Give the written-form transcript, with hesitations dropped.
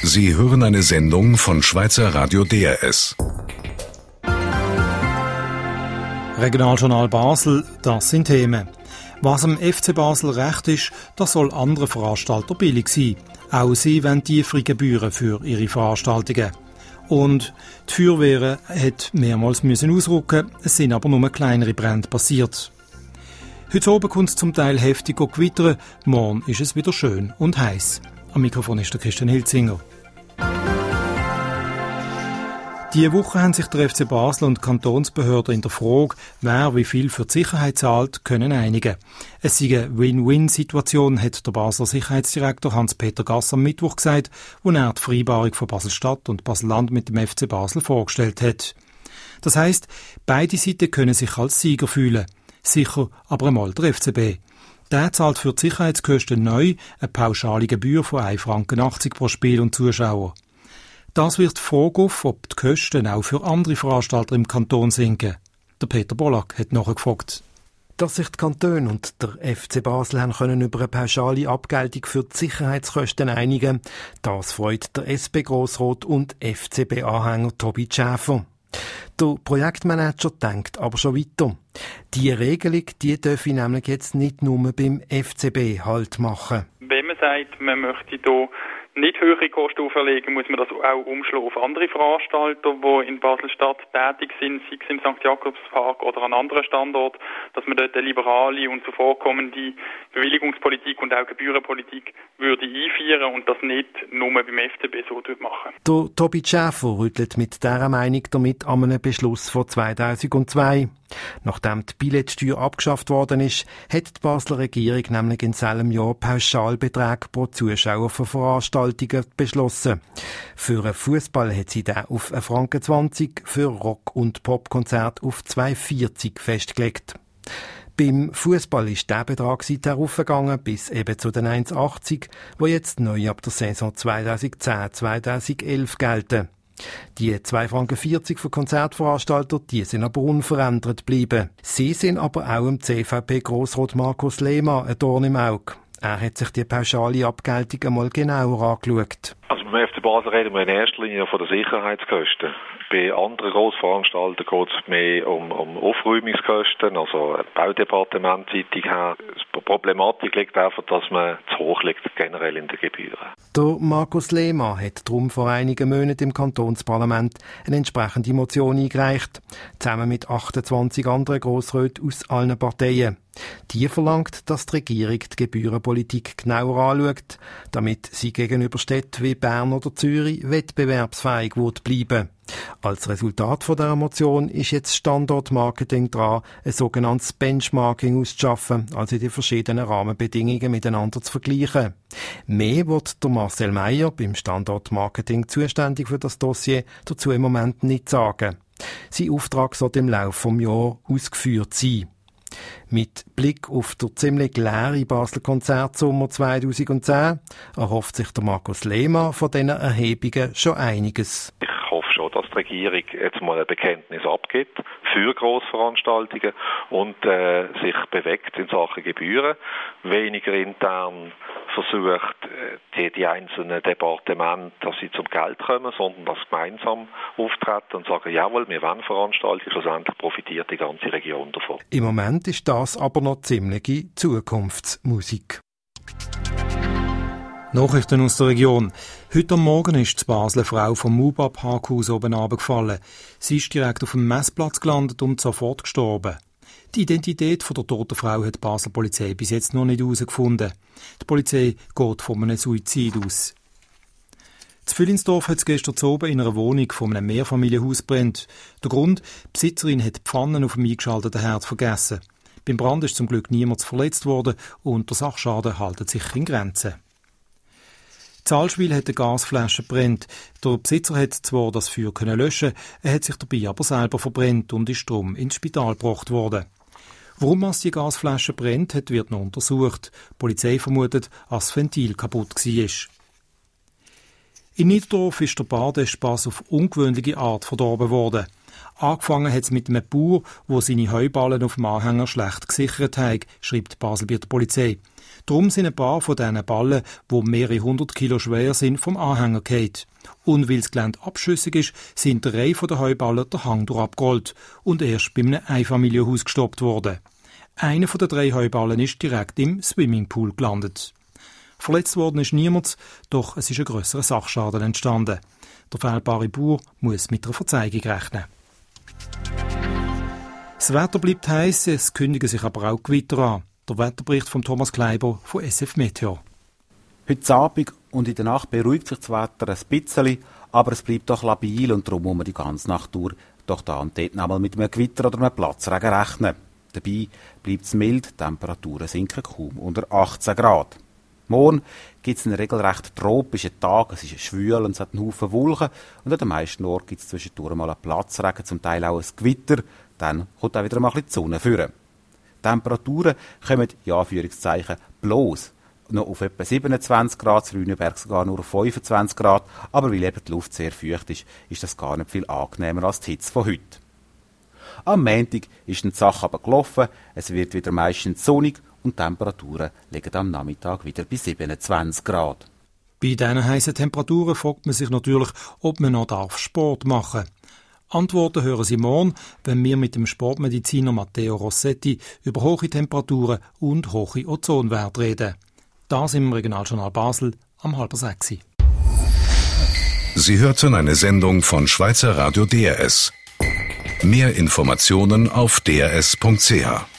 Sie hören eine Sendung von Schweizer Radio DRS. Regionaljournal Basel, das sind Themen. Was am FC Basel recht ist, das soll anderen Veranstalter billig sein. Auch sie wollen tiefere Gebühren für ihre Veranstaltungen. Und die Feuerwehr hat mehrmals ausrücken, es sind aber nur kleinere Brände passiert. Heute Abend kommt es zum Teil heftig gewittern, morgen ist es wieder schön und heiß. Am Mikrofon ist der Christian Hilzinger. Diese Woche haben sich der FC Basel und die Kantonsbehörden in der Frage, wer wie viel für die Sicherheit zahlt, können einigen. Es sei eine Win-Win-Situation, hat der Basler Sicherheitsdirektor Hans-Peter Gass am Mittwoch gesagt, als er die Vereinbarung von Basel-Stadt und Basel-Land mit dem FC Basel vorgestellt hat. Das heisst, beide Seiten können sich als Sieger fühlen. Sicher aber einmal der FCB. Der zahlt für die Sicherheitskosten neu eine pauschale Gebühr von 1,80 Franken pro Spiel und Zuschauer. Das wirft die Frage auf, ob die Kosten auch für andere Veranstalter im Kanton sinken. Der Peter Bollack hat nachgefragt. Dass sich die Kantone und der FC Basel haben können über eine pauschale Abgeltung für die Sicherheitskosten einigen, das freut der SP-Grossrat und FCB-Anhänger Tobi Schäfer. Der Projektmanager denkt aber schon weiter. Die Regelung, die darf nämlich jetzt nicht nur beim FCB Halt machen. Wenn man sagt, man möchte hier nicht höhere Kosten auferlegen, muss man das auch umschlagen auf andere Veranstalter, die in Basel-Stadt tätig sind, sei es im St. Jakobspark oder an anderen Standorten, dass man dort eine liberale und zuvorkommende Bewilligungspolitik und auch Gebührenpolitik würde einführen und das nicht nur beim FCB so machen. Der Tobi Schäfer rüttelt mit dieser Meinung damit an einem Beschluss von 2002. Nachdem die Billetsteuer abgeschafft worden ist, hat die Basler Regierung nämlich in selben Jahr Pauschalbeträge pro Zuschauer für Veranstaltungen beschlossen. Für einen Fußball hat sie den auf 1,20 Franken, für Rock- und Popkonzerte auf 2,40 festgelegt. Beim Fußball ist der Betrag seither aufgegangen bis eben zu den 1,80, wo jetzt neu ab der Saison 2010-2011 gelten. Die 2,40 Franken für Konzertveranstalter, die sind aber unverändert geblieben. Sie sind aber auch im CVP-Grossrat Markus Lehmann ein Dorn im Auge. Er hat sich die pauschale Abgeltung einmal genauer angeschaut. Also beim FC Basel reden wir in erster Linie von den Sicherheitskosten. Bei anderen Grossveranstaltern geht es mehr um Aufräumungskosten, also Baudepartementseitig her. Die Problematik liegt einfach, dass man zu hoch liegt, generell in den Gebühren. Der Markus Lehmann hat darum vor einigen Monaten im Kantonsparlament eine entsprechende Motion eingereicht, zusammen mit 28 anderen Grossräten aus allen Parteien. Die verlangt, dass die Regierung die Gebührenpolitik genauer anschaut, damit sie gegenüber Städten wie Bern oder Zürich wettbewerbsfähig bleiben. Als Resultat von dieser Motion ist jetzt Standortmarketing dran, ein sogenanntes Benchmarking auszuschaffen, also die verschiedenen Rahmenbedingungen miteinander zu vergleichen. Mehr wird der Marcel Meyer, beim Standortmarketing zuständig für das Dossier, dazu im Moment nicht sagen. Sein Auftrag soll im Laufe des Jahres ausgeführt sein. Mit Blick auf den ziemlich leeren Basler Konzertsommer 2010 erhofft sich der Markus Lehmann von diesen Erhebungen schon einiges. Ich hoffe schon, dass die Regierung jetzt mal ein Bekenntnis abgibt für Grossveranstaltungen und sich bewegt in Sachen Gebühren, weniger intern versucht, die einzelnen Departemente, dass sie zum Geld kommen, sondern dass gemeinsam auftreten und sagen, jawohl, wir wollen Veranstaltungen, schlussendlich profitiert die ganze Region davon. Im Moment ist das aber noch ziemliche Zukunftsmusik. Nachrichten aus der Region. Heute am Morgen ist die Basler Frau vom MUBA-Parkhaus oben runtergefallen. Sie ist direkt auf dem Messplatz gelandet und sofort gestorben. Die Identität der toten Frau hat die Basler Polizei bis jetzt noch nicht herausgefunden. Die Polizei geht von einem Suizid aus. In Fühlinsdorf hat es gestern oben in einer Wohnung von einem Mehrfamilienhaus gebrannt. Der Grund: die Besitzerin hat die Pfannen auf dem eingeschalteten Herd vergessen. Beim Brand ist zum Glück niemand verletzt worden und der Sachschaden hält sich in Grenzen. In Zalschwil hat eine Gasflasche gebrannt. Der Besitzer hat zwar das Feuer löschen, er hat sich dabei aber selber verbrannt und ist darum ins Spital gebracht worden. Warum die Gasflasche brennt hat, wird noch untersucht. Die Polizei vermutet, dass das Ventil kaputt war. In Niederdorf ist der Badespass auf ungewöhnliche Art verdorben worden. Angefangen hat es mit einem Bauer, der seine Heuballen auf dem Anhänger schlecht gesichert hat, schreibt Basel bei der Polizei. Darum sind ein paar von diesen Ballen, die mehrere 100 Kilo schwer sind, vom Anhänger gefallen. Und weil das Gelände abschüssig ist, sind der Reihe der Heuballen der Hang durch abgerollt und erst bei einem Einfamilienhaus gestoppt worden. Einer von den 3 Heuballen ist direkt im Swimmingpool gelandet. Verletzt worden ist niemand, doch es ist ein grösserer Sachschaden entstanden. Der fehlbare Bauer muss mit einer Verzeigung rechnen. Das Wetter bleibt heiß, es kündigen sich aber auch Gewitter an. Der Wetterbericht von Thomas Kleiber von SF Meteo. Heute Abend und in der Nacht beruhigt sich das Wetter ein bisschen, aber es bleibt doch labil und darum muss man die ganze Nacht durch doch da und dort noch mal mit einem Gewitter oder einem Platzregen rechnen. Dabei bleibt es mild, die Temperaturen sinken kaum unter 18 Grad. Morgen gibt es einen regelrecht tropischen Tag, es ist schwül und es hat einen Haufen Wolken und an den meisten Orten gibt es zwischendurch mal einen Platzregen, zum Teil auch ein Gewitter, dann kommt auch wieder mal ein bisschen die Sonne führen. Die Temperaturen kommen, ja, Anführungszeichen, bloß noch auf etwa 27 Grad, in Lüneberg sogar nur auf 25 Grad, aber weil eben die Luft sehr feucht ist, ist das gar nicht viel angenehmer als die Hitze von heute. Am Montag ist die Sache aber gelaufen, es wird wieder meistens sonnig und die Temperaturen liegen am Nachmittag wieder bei 27 Grad. Bei diesen heißen Temperaturen fragt man sich natürlich, ob man noch Sport machen darf. Antworten hören Sie morgen, wenn wir mit dem Sportmediziner Matteo Rossetti über hohe Temperaturen und hohe Ozonwerte reden. Das im Regionaljournal Basel am 5:30. Sie hörten eine Sendung von Schweizer Radio DRS. Mehr Informationen auf drs.ch.